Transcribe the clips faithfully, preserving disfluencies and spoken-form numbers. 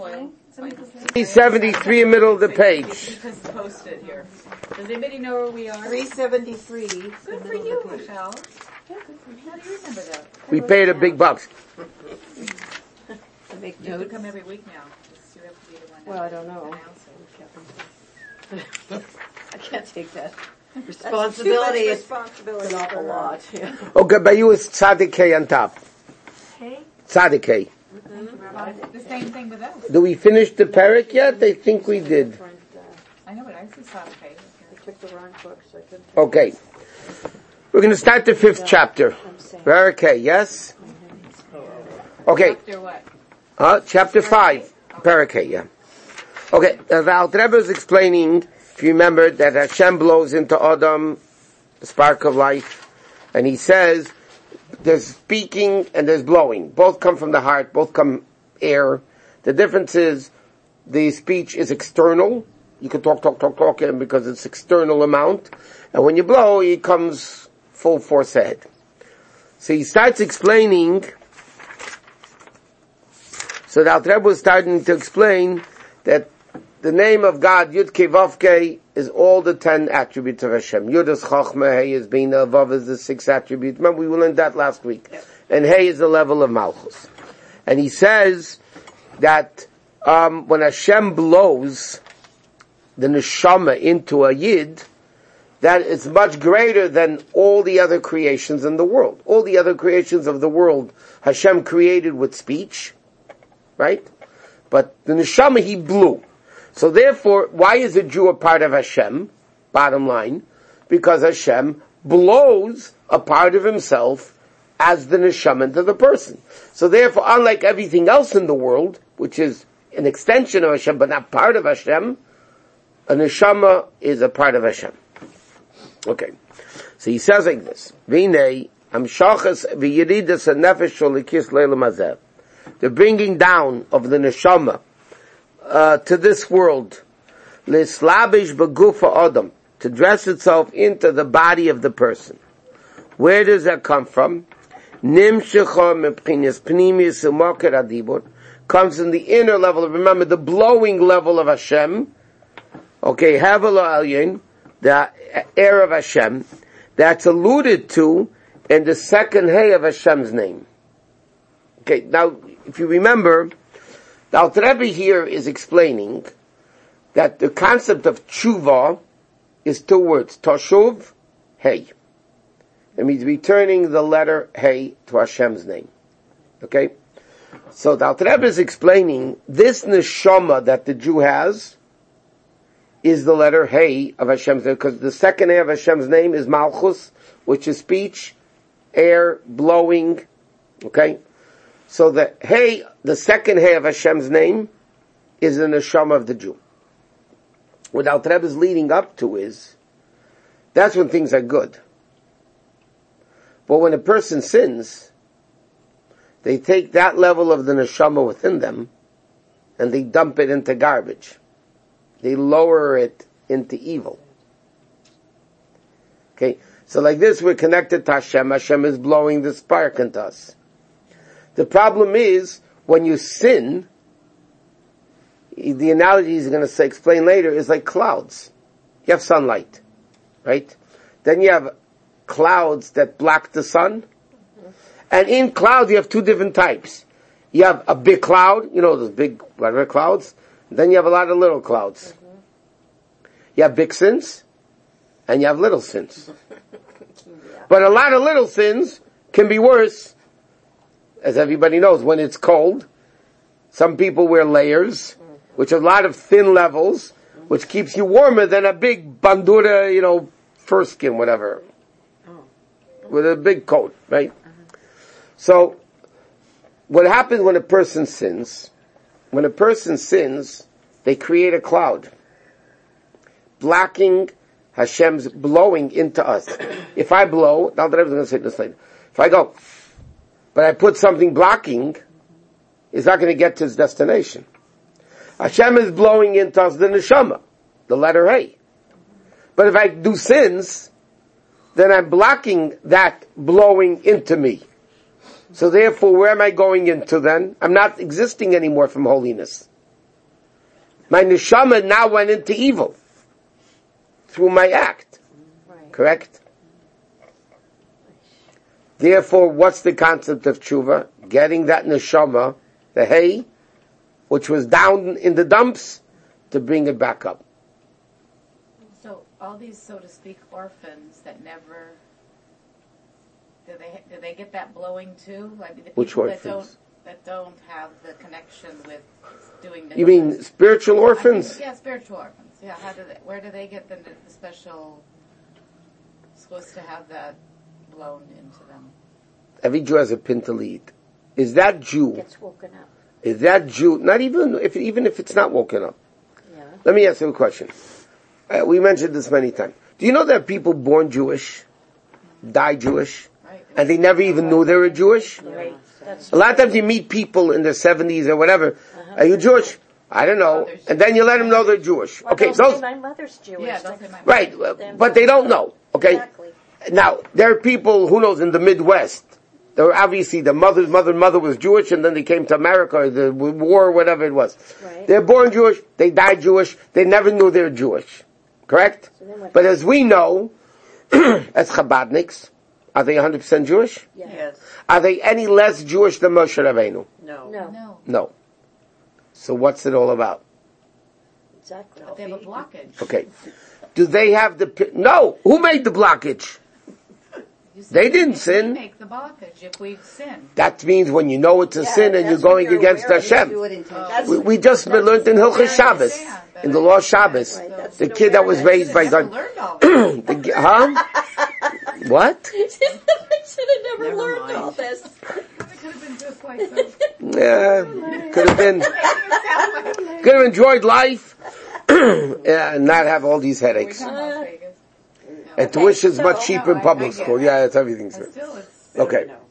Foil. three seventy-three in the middle of the page. Because posted here. Does anybody know where we are? three seventy-three. Good for you, Michelle. Yeah, good for you. How do you remember that? We paid a big bucks. To make You have to notes. come every week now. You have to be the one. Well, I don't know. Announce it. I can't take that responsibility. It's responsibility an awful for her. lot. Yeah. Okay, by you is Tzadik K on top. Hey? Tzadik K. The same thing with us. Do we finish the parak yet? I think we did. I know, but I see Sadake. I took the wrong book, so I couldn't. Okay. We're going to start the fifth chapter. Parak K, yes? Okay. After what? Uh, chapter five. Parak K, yeah. Okay, uh, the Alter Rebbe is explaining, if you remember, that Hashem blows into Adam the spark of life, and he says, there's speaking and there's blowing. Both come from the heart, both come air. The difference is, the speech is external. You can talk, talk, talk, talk, and because it's external amount. And when you blow, it comes full force ahead. So he starts explaining, so the Alter Rebbe was starting to explain that the name of God, Yud Kei Vav Kei, is all the ten attributes of Hashem. Yud is Chachma, Hey is Bina, Vav is the six attributes. Remember, we learned that last week. Yep. And Hey is the level of Malchus. And he says that um, when Hashem blows the neshama into a Yid, that is much greater than all the other creations in the world. All the other creations of the world, Hashem created with speech, right? But the neshama he blew. So therefore, why is a Jew a part of Hashem? Bottom line, because Hashem blows a part of himself as the neshama into the person. So therefore, unlike everything else in the world, which is an extension of Hashem but not part of Hashem, a neshama is a part of Hashem. Okay. So he says like this, V'nei, Amshachas v'yiridas ha'nefesh sholikis leilam hazeh. The bringing down of the neshama Uh, to this world, lislabish begufa adam, to dress itself into the body of the person. Where does that come from? Nimshecha mepchinas pnimius u'moker adibur, comes in the inner level. Remember the blowing level of Hashem. Okay, Havela Elyon, the air of Hashem, that's alluded to in the second hay of Hashem's name. Okay, now if you remember, the Alter Rebbe here is explaining that the concept of tshuva is two words, toshuv, hey. It means returning the letter hey to Hashem's name. Okay? So the Alter Rebbe is explaining this neshama that the Jew has is the letter hey of Hashem's name, because the second hey of Hashem's name is malchus, which is speech, air, blowing, okay? So the hey, the second hey of Hashem's name is the neshama of the Jew. What Alter Rebbe is leading up to is, that's when things are good. But when a person sins, they take that level of the neshama within them, and they dump it into garbage. They lower it into evil. Okay, so like this we're connected to Hashem. Hashem is blowing the spark into us. The problem is, when you sin, the analogy he's going to say, explain later, is like clouds. You have sunlight, right? Then you have clouds that block the sun. And in clouds you have two different types. You have a big cloud, you know, those big whatever clouds. Then you have a lot of little clouds. You have big sins, and you have little sins. But a lot of little sins can be worse. As everybody knows, when it's cold, some people wear layers, which are a lot of thin levels, which keeps you warmer than a big bandura, you know, fur skin, whatever, with a big coat, right? So, what happens when a person sins? When a person sins, they create a cloud, blocking Hashem's blowing into us. If I blow, now that I was going to say this later, if I go, but I put something blocking, it's not going to get to its destination. Hashem is blowing into us the neshama, the letter hey. But if I do sins, then I'm blocking that blowing into me. So therefore, where am I going into then? I'm not existing anymore from holiness. My neshama now went into evil through my act. Right. Correct? Therefore, what's the concept of tshuva? Getting that neshama, the hay, which was down in the dumps, to bring it back up. So all these, so to speak, orphans that never, do they do they get that blowing too? Like the people Which that orphans? don't that don't have the connection with doing the. You mean spiritual orphans? I mean, yeah, spiritual orphans. Yeah, how do they? Where do they get the, the special? Supposed to have that blown into them. Every Jew has a pin to lead. Is that Jew? Gets woken up. Is that Jew? Not even if even if it's not woken up. Yeah. Let me ask you a question. Uh, we mentioned this many times. Do you know there are people born Jewish, die Jewish, Right. and they never even knew they were Jewish? Right. That's A lot of times you meet people in their seventies or whatever. Are you Jewish? I don't know. And then you let them know they're Jewish. well, Okay, they'll say those my mother's Jewish. Yeah, they'll say my right, uh, but they don't know. Okay. Exactly. Now there are people who knows in the Midwest. There were obviously the mother's mother mother was Jewish, and then they came to America or the war or whatever it was. Right. They're born Jewish. They died Jewish. They never knew they were Jewish. Correct? So then what- But as we know, as Chabadniks, are they one hundred percent Jewish? Yeah. Yes. Are they any less Jewish than Moshe Rabbeinu? No. No. No, No. So what's it all about? Exactly. but they have a blockage. Okay. Do they have the... pi- No! Who made the blockage? You said They we didn't make- sin. We make the blockage if we've sinned. That means when you know it's a Yeah, sin and you're that's when going you're against aware, you Hashem. do it intentionally. That's- We, we just learned in Hilchah Shabbos, in the law of Shabbos, Right, that's the the kid that was awareness. raised by Never God. learned all that. The gi- huh? What? I should have never, Never learned mind. all this. It could have been just like so. Yeah, could have been, could have enjoyed life, yeah, and not have all these We headaches. come Las Vegas. And Okay, tuition's so- much cheaper in No, I- public I get school. it. Yeah, it's everything. But still, it's Okay. No.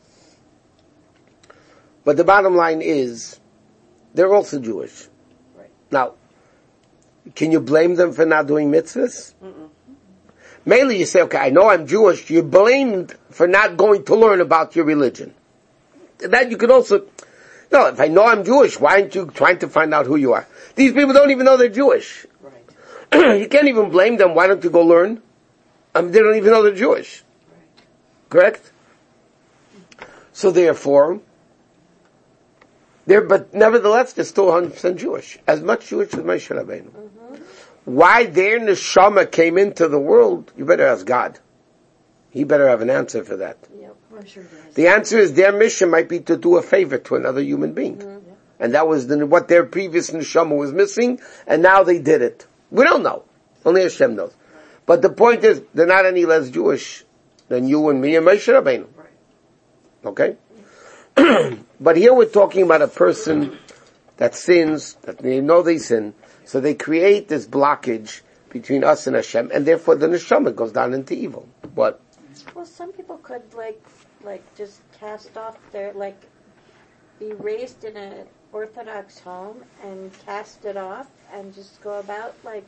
But the bottom line is, they're also Jewish. Right. Now, can you blame them for not doing mitzvahs? Mainly you say, okay, I know I'm Jewish, you're blamed for not going to learn about your religion. That you could also, no, if I know I'm Jewish, why aren't you trying to find out who you are? These people don't even know they're Jewish. Right. You can't even blame them, why don't you go learn? I mean, they don't even know they're Jewish. Correct? So therefore, they're, but nevertheless, they're still one hundred percent Jewish. As much Jewish as Moshe Rabbeinu. Why their neshama came into the world, you better ask God. He better have an answer for that. Yep, I'm sure does. The answer is their mission might be to do a favor to another human being. And that was the, what their previous neshama was missing, and now they did it. We don't know. Only Hashem knows. But the point is, they're not any less Jewish than you and me and Moshe Rabbeinu. Okay? But here we're talking about a person that sins, that they know they sin, so they create this blockage between us and Hashem, and therefore the neshama goes down into evil. What? Well, some people could like, like just cast off their like, be raised in an Orthodox home and cast it off and just go about like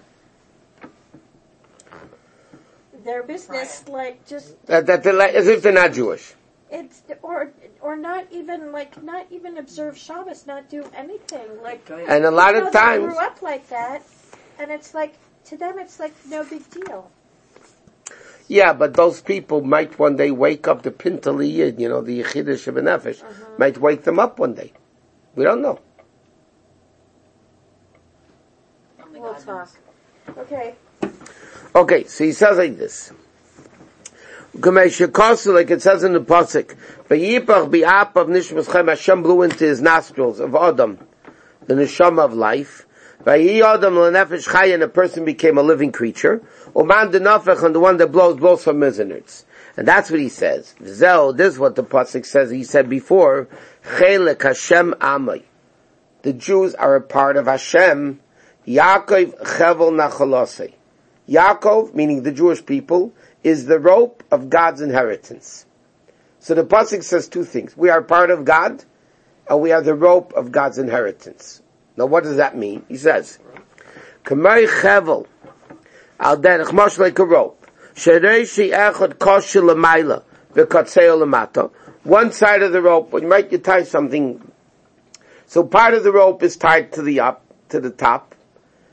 their business, like just That, that they're like, as if they're not Jewish. it's or or not even like not even observe Shabbos, not do anything like. And a lot you know, of they times, grew up like that, and it's like to them it's like no big deal. yeah, but those people might one day wake up, the Pintali Yid, you know, the Yechidah Shebenefesh, might wake them up one day. We don't know. only We'll God talk. knows. Okay. Okay, so he says like this. Like it says in the Pasuk, V'yipach bi'ap of nishmaschem, Hashem blew into his nostrils of Adam, the neshama of life. V'yi Adam l'nefesh chaya, and a person became a living creature. Uman denafech, and the one that blows, blows from his innards. And that's what he says. V'zel, this is what the Pasuk says, he said before, Chelek Hashem amay. The Jews are a part of Hashem. Yaakov chevel nachalosei. Yaakov, meaning the Jewish people, is the rope of God's inheritance. So the Pasuk says two things. We are part of God, and we are the rope of God's inheritance. Now what does that mean? He says, Kamei chevel, al derech, much like a rope. Shereishi echad kosh l'mayla, v'katzeo l'mata. One side of the rope, when you might you tie something, so part of the rope is tied to the up, to the top,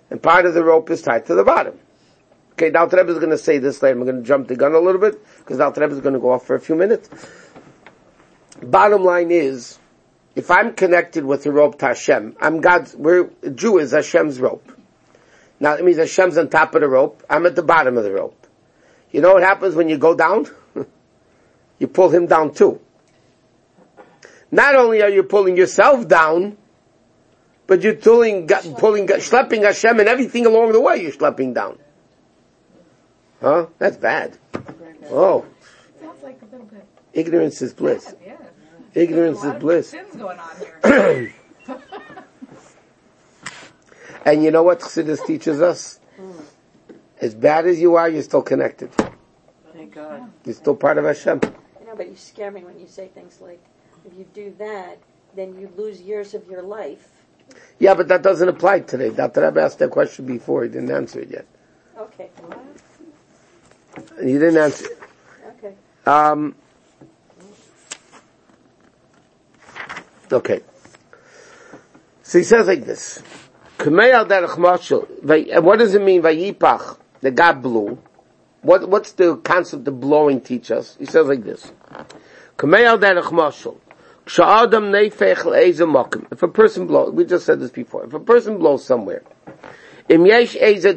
and part of the rope is tied to the bottom. Okay, the Alter Rebbe is going to say this later. I'm going to jump the gun a little bit, because the Alter Rebbe is going to go off for a few minutes. Bottom line is, if I'm connected with the rope to Hashem, I'm God's, we're, a Jew is Hashem's rope. Now, it means Hashem's on top of the rope, I'm at the bottom of the rope. You know what happens when you go down? You pull him down too. Not only are you pulling yourself down, but you're pulling, pulling, schlepping Hashem and everything along the way you're schlepping down. Huh? That's bad. Oh. Sounds like a little bit. Ignorance is bliss. Yeah. Ignorance is bliss. Sins going on here. And you know what Chassidus teaches us? As bad as you are, you're still connected. Thank God. You're still part of Hashem. You know, but you scare me when you say things like, if you do that, then you lose years of your life. Yeah, but that doesn't apply today. Doctor Rebbe asked that question before. He didn't answer it yet. Okay. He didn't answer it. Okay. Um, okay. So he says like this. And what does it mean, Vayipach, that God blew? What, what's the concept of blowing teach us? He says like this. If a person blows, we just said this before, if a person blows somewhere, if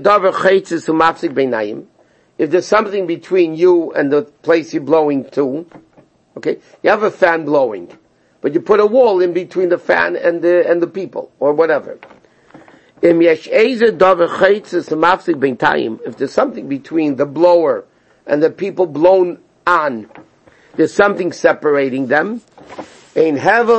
there's something between you and the place you're blowing to, okay, you have a fan blowing, but you put a wall in between the fan and the, and the people, or whatever. If there's something between the blower and the people blown on, there's something separating them, then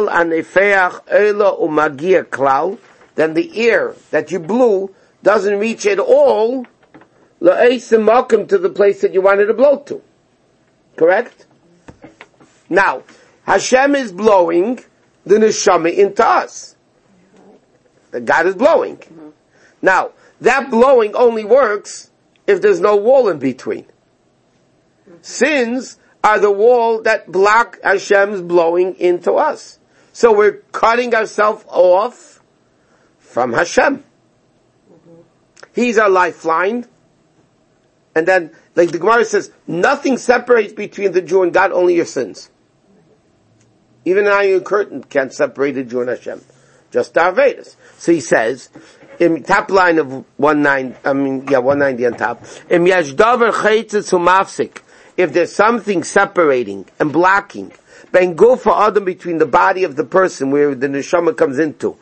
the air that you blew doesn't reach at all to the place that you wanted to blow to. Correct? Now, Hashem is blowing the neshama into us. That God is blowing. Mm-hmm. Now, that blowing only works if there's no wall in between. Mm-hmm. Sins are the wall that block Hashem's blowing into us. So we're cutting ourselves off from Hashem. Mm-hmm. He's our lifeline. And then, like the Gemara says, nothing separates between the Jew and God, only your sins. Even an iron curtain can't separate the Jew and Hashem. Just our Vedas. So he says, in top line of one ninety, I mean, yeah, one ninety on top, if there's something separating and blocking, ben gufa adam, between the body of the person where the neshama comes into,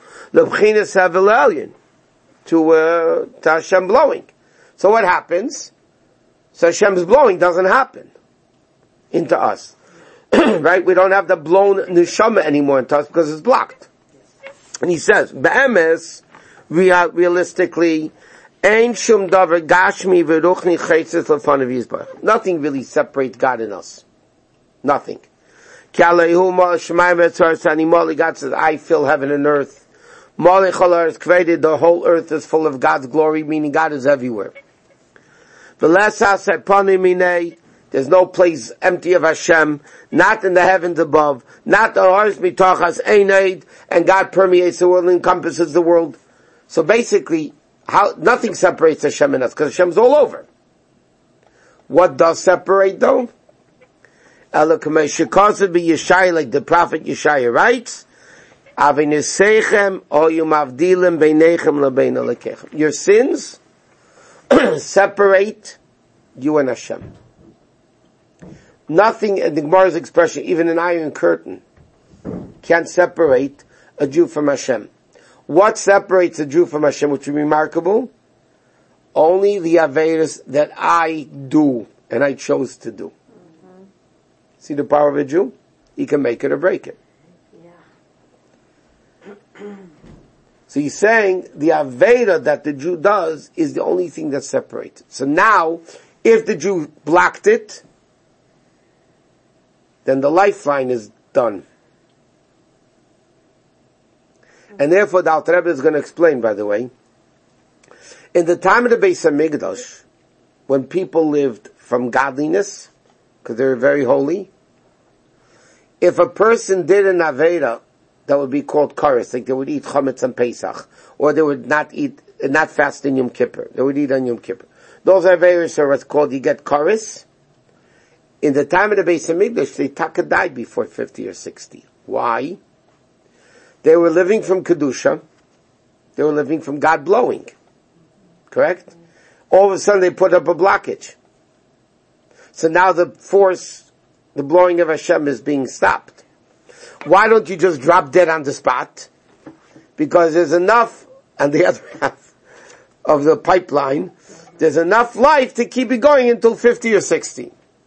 to, uh, to Hashem blowing. So what happens? So Hashem's blowing doesn't happen into us. Right? We don't have the blown neshama anymore into us because it's blocked. And he says, Be'emes, real, realistically, Ein shum davar gashmi v'ruchni chaytzis l'fanav yizbarach. Nothing really separates God and us. Nothing. Ki aleihu mal shemayim v'etzar sani mali, God says, I fill heaven and earth. Mali cholar is created, the whole earth is full of God's glory, meaning God is everywhere. V'lesas epani minei, there's no place empty of Hashem, not in the heavens above, not the Hars Mitachas Einaid, and God permeates the world, encompasses the world. So basically, how, nothing separates Hashem and us, because Hashem's all over. What does separate though? Elokamei Shekasa be Yeshaya, like the prophet Yeshaya writes, Avinisechem o yumavdilim beinechem lebein alekechem. Your sins separate you and Hashem. Nothing, in the Gemara's expression, even an iron curtain, can't separate a Jew from Hashem. What separates a Jew from Hashem, which is remarkable? Only the Avedas that I do, and I chose to do. Mm-hmm. See the power of a Jew? He can make it or break it. Yeah. So he's saying the Aveda that the Jew does is the only thing that separates it. So now, if the Jew blocked it, then the lifeline is done. And therefore the Alter Rebbe is going to explain, by the way, in the time of the Beis HaMikdash, when people lived from godliness, because they were very holy, if a person did an Aveda, that would be called Kares, like they would eat Chametz on Pesach, or they would not eat not fast in Yom Kippur. They would eat on Yom Kippur. Those Averis are what's called, you get Karis. In the time of the Beis Hamikdash, they taka died before fifty or sixty. Why? They were living from Kedusha. They were living from God blowing. Correct? All of a sudden they put up a blockage. So now the force, the blowing of Hashem is being stopped. Why don't you just drop dead on the spot? Because there's enough on the other half of the pipeline, there's enough life to keep it going until fifty or sixty.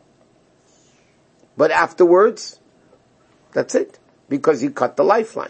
But afterwards, that's it. Because you cut the lifeline.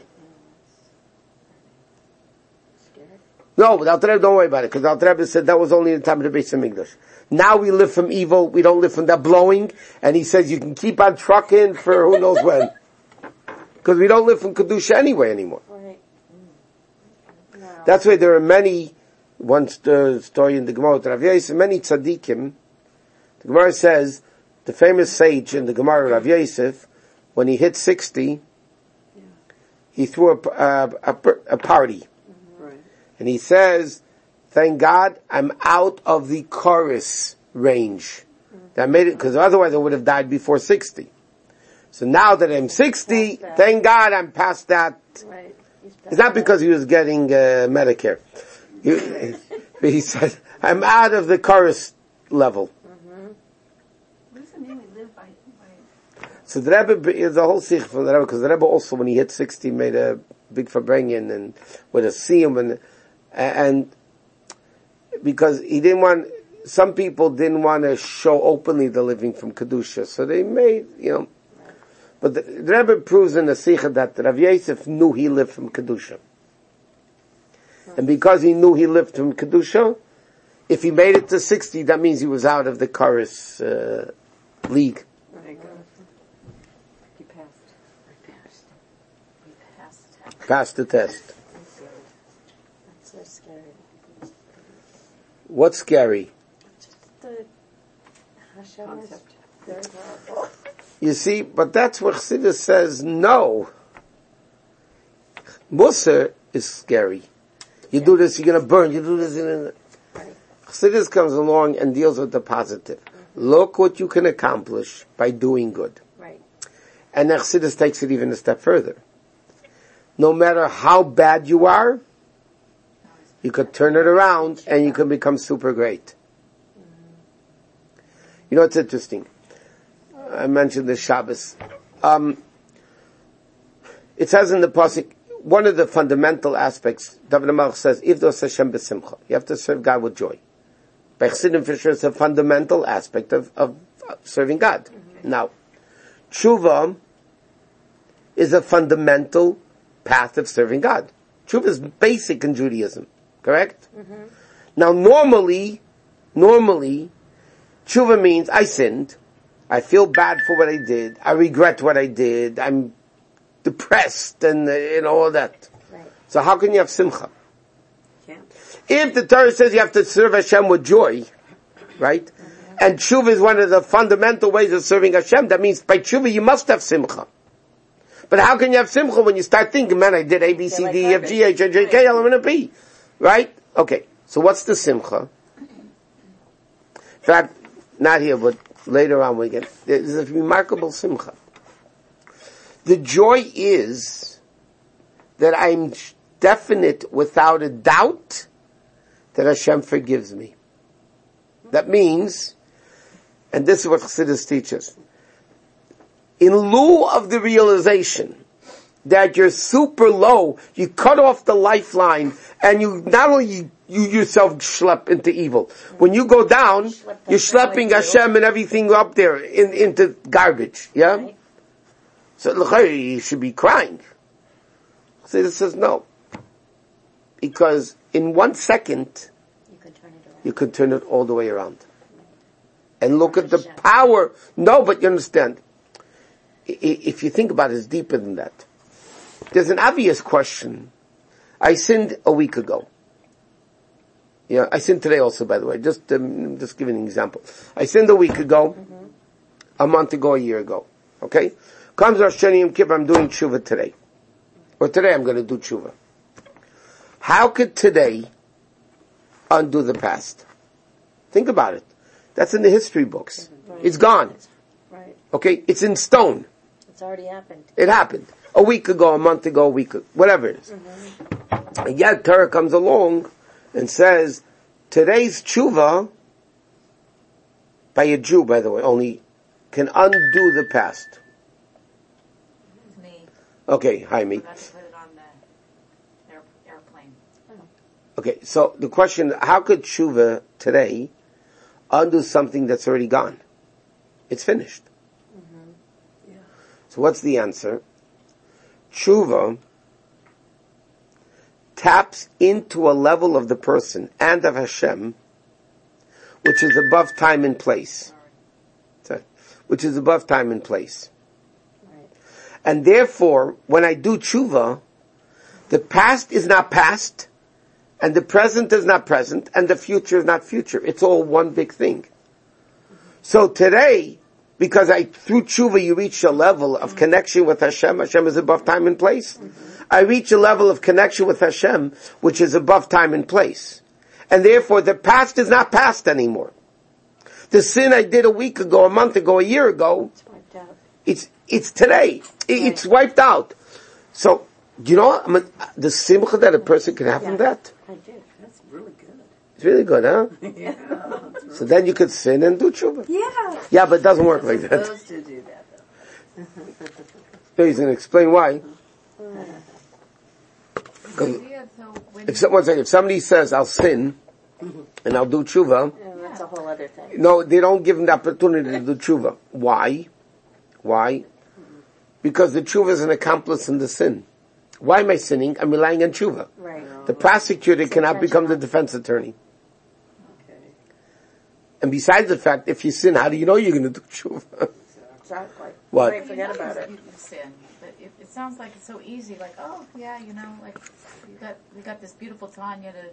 No, but Alter Rebbe, don't worry about it, because Alter Rebbe said that was only in the time of the Beis Hamikdash. Now we live from evil, we don't live from that blowing, and he says you can keep on trucking for who knows when. Because we don't live from Kedusha anyway anymore. Right. No. That's why there are many, one st- story in the Gemara, Rav Yosef, many tzaddikim, the Gemara says, the famous sage in the Gemara, Rav Yosef, when he hit sixty, yeah. he threw a, a, a, a party. And he says, thank God I'm out of the chorus range. Mm-hmm. I made it, because otherwise I would have died before sixty. So now that I'm sixty, thank God I'm past that. Right. It's not because he was getting uh, Medicare. He, he said, I'm out of the chorus level. Mm-hmm. What does it mean we live by? by... So the Rebbe is the whole sikh from the Rebbe, because the Rebbe also, when he hit sixty, made a big farbrengen and with a siyum and And because he didn't want, some people didn't want to show openly the living from Kedusha, so they made, you know. But the, the Rebbe proves in the Sikha that Rav Yosef knew he lived from Kedusha. And because he knew he lived from Kedusha, if he made it to sixty, that means he was out of the chorus uh, league. He passed. He passed. He passed. Passed the test. So scary. What's scary? Just the Hashem is very powerful. You see, but that's what Chassidus says, no. Musar is scary. You yeah. do this, you're gonna burn, you do this, you're gonna... Chassidus comes along and deals with the positive. Mm-hmm. Look what you can accomplish by doing good. Right. And then Chassidus takes it even a step further. No matter how bad you are, you could turn it around and you can become super great. You know, it's interesting. I mentioned the Shabbos. Um, it says in the Pasuk, one of the fundamental aspects, David HaMelech says, Ivdos Hashem b'simcha. You have to serve God with joy. By Chassidim Fisher, it's a fundamental aspect of, of serving God. Mm-hmm. Now, Tshuva is a fundamental path of serving God. Tshuva is basic in Judaism. Correct? Mm-hmm. Now normally, normally, tshuva means I sinned, I feel bad for what I did, I regret what I did, I'm depressed and, uh, and all that. Right. So how can you have simcha? Yeah. If the Torah says you have to serve Hashem with joy, right? Mm-hmm. And tshuva is one of the fundamental ways of serving Hashem, that means by tshuva you must have simcha. But how can you have simcha when you start thinking, man, I did A, B, C, D, E, F, G, H, I, J, K, L, M, N, P. Right? Okay. So what's the simcha? In fact, not here, but later on we get, there's a remarkable simcha. The joy is that I'm definite without a doubt that Hashem forgives me. That means, and this is what Chassidus teaches, in lieu of the realization that you're super low, you cut off the lifeline, and you not only you, you yourself schlep into evil. When you go down, you're schlepping Hashem and everything up there in, into garbage. Yeah? Right. So you should be crying. So this says no. Because in one second, you could turn it around. You could turn it all the way around. And look at the power. No, but you understand. If you think about it, it's deeper than that. There's an obvious question. I sinned a week ago. Yeah, I sinned today also, by the way. Just, um, just give an example. I sinned a week ago, mm-hmm. a month ago, a year ago. Okay? Comes Rosh Hashanah Yom Kippur, I'm doing tshuva today. Or today I'm going to do tshuva. How could today undo the past. Think about it. That's in the history books. Right. It's gone. Right. Okay? It's in stone. It's already happened. It happened. A week ago, a month ago, a week ago, whatever it is. Mm-hmm. And yet Torah comes along and says, today's tshuva, by a Jew, by the way, only can undo the past. It's me. Okay, hi, me. I forgot to put it on the air, airplane. Okay, so the question, how could tshuva today undo something that's already gone? It's finished. Mm-hmm. Yeah. So what's the answer? Tshuva taps into a level of the person and of Hashem which is above time and place. Sorry. Which is above time and place. Right. And therefore, when I do tshuva, the past is not past, and the present is not present, and the future is not future. It's all one big thing. So today, because I, through tshuva, you reach a level of connection with Hashem. Hashem is above time and place. Mm-hmm. I reach a level of connection with Hashem, which is above time and place. And therefore, the past is not past anymore. The sin I did a week ago, a month ago, a year ago, It's wiped out. it's, it's today. It, it's wiped out. So, do you know what? I mean, the simcha that a person can have from that? I do. That's really good. It's really good, huh? Yeah. That's really So then you could sin and do tshuva. Yeah. Yeah, but it doesn't work like that. Supposed to do that though. So he's going to explain why. Yeah, so when If someone if somebody says, I'll sin, and I'll do tshuva, Yeah, that's a whole other thing. no, they don't give him the opportunity to do tshuva. Why? Why? Because the tshuva is an accomplice in the sin. Why am I sinning? I'm relying on tshuva. Right. The prosecutor cannot become the defense attorney. Okay. And besides the fact, if you sin, how do you know you're going to do tshuva? Exactly. What? Right, forget you know about it. You can sin, but it, it sounds like it's so easy. Like, oh yeah, you know, like you got we got this beautiful Tanya to.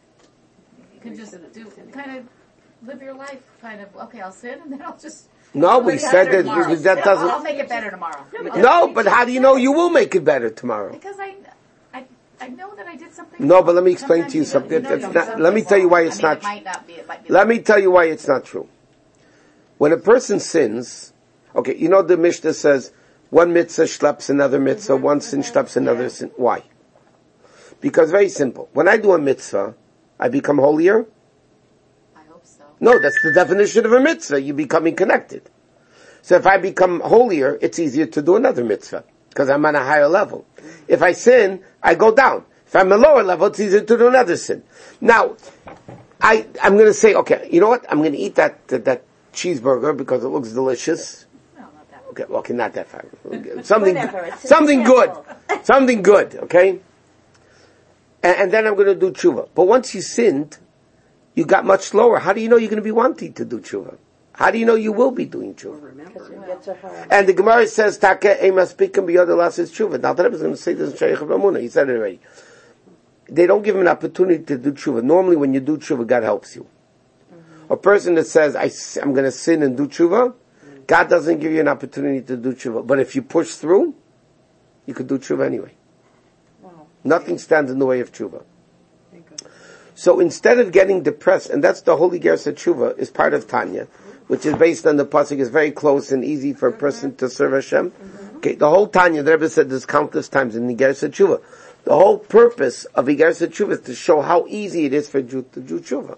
You can just do kind of live your life, kind of. Okay, I'll sin, and then I'll just. No, we I'll said better that tomorrow. that I'll doesn't. make it better tomorrow. No, but how do you know you will make it better tomorrow? Because I, I, I know that I did something. No, but let me explain Sometimes to you know- something. know That's you did not- something let me tell you why wrong. it's I mean, not it might not be. It might be. Let me tell you why it's not true. When a person sins, okay, you know the Mishnah says, one mitzvah schleps another mitzvah, one sin schleps another sin. Why? Because very simple. When I do a mitzvah, I become holier. I hope so. No, that's the definition of a mitzvah. You're becoming connected. So if I become holier, it's easier to do another mitzvah, because I'm on a higher level. If I sin, I go down. If I'm a lower level, it's easier to do another sin. Now, I, I'm gonna say, okay, you know what? I'm gonna eat that, that, that cheeseburger because it looks delicious. No, not that. Okay, well, okay, not that far. Something, Whatever, it's an something good. example. Something good, okay? And, and then I'm gonna do tshuva. But once you sinned, you got much slower. How do you know you're gonna be wanting to do tshuva? How do you know you will be doing tshuva? Because Remember. it gets so hard. And the Gemara says, "Take emas pikim b'yodah lasis tshuva." Now, the Rebbe is going to say this in Shaykh of Ramuna. He said it already. They don't give him an opportunity to do tshuva. Normally, when you do tshuva, God helps you. Mm-hmm. A person that says, I, "I'm going to sin and do tshuva," mm-hmm. God doesn't give you an opportunity to do tshuva. But if you push through, you could do tshuva anyway. Wow. Nothing stands in the way of tshuva. Thank God. So instead of getting depressed, and that's the Holy Gersa Tshuva, is part of Tanya, which is based on the pasuk, is very close and easy for a person to serve Hashem. Mm-hmm. Okay, the whole Tanya, the Rebbe said this countless times in the Gersa Tshuva. The whole purpose of the Gersa Tshuva is to show how easy it is for a Jew to do Tshuva.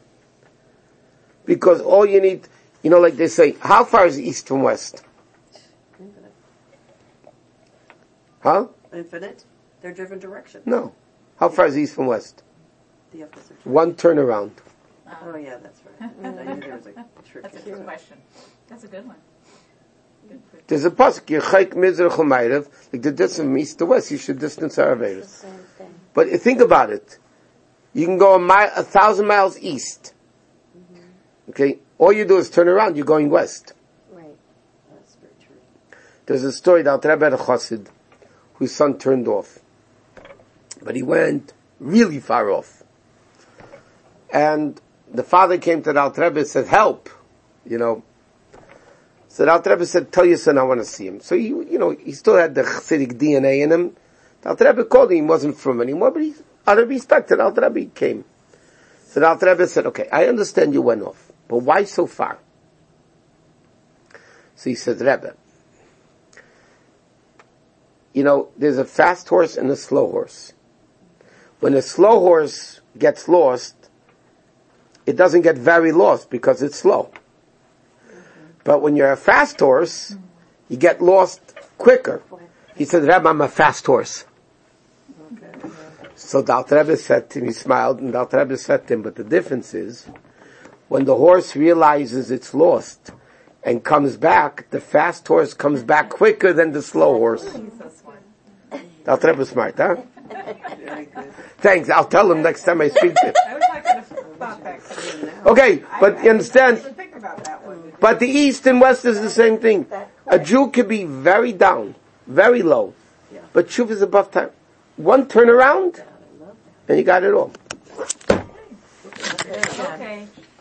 Because all you need, you know, like they say, how far is east from west? Infinite. Huh? Infinite. They're driven direction. No. How far is east from west? The opposite. One turnaround. Oh yeah, that's right. I knew there was a trick. That's a good question. That's a good one. Good, good. There's a pasuk, Yechayk Mizrach U'Mayrav, like the distance from east to west, you should distance our It's the Averis. same thing. But think about it. You can go a, mile, a thousand miles east. Okay? All you do is turn around, you're going west. Right. That's very true. There's a story that Alter Rebbe had a chassid whose son turned off. But he went really far off. And the father came to the Alter Rebbe and said, help! You know. So the Alter Rebbe said, tell your son I want to see him. So he, you know, he still had the Chassidic D N A in him. The Alter Rebbe called him, he wasn't from anymore, but he, out of respect, the Alter Rebbe came. So the Alter Rebbe said, okay, I understand you went off, but why so far? So he said, Rebbe, you know, there's a fast horse and a slow horse. When a slow horse gets lost, it doesn't get very lost because it's slow. But when you're a fast horse, you get lost quicker. He said, Rebbe, I'm a fast horse. Okay. So the Alter Rebbe said to him, he smiled, and the Alter Rebbe said to him, but the difference is, when the horse realizes it's lost and comes back, the fast horse comes back quicker than the slow horse. He's so smart. The Alter Rebbe is smart, huh? Very good. Thanks, I'll tell him next time I speak to him. I was not going to thought that coming now. Okay, but you understand, I didn't think about that one. but the East and West is the same thing. A Jew could be very down, very low, but Shuv is above time. One turnaround, and you got it all. Okay.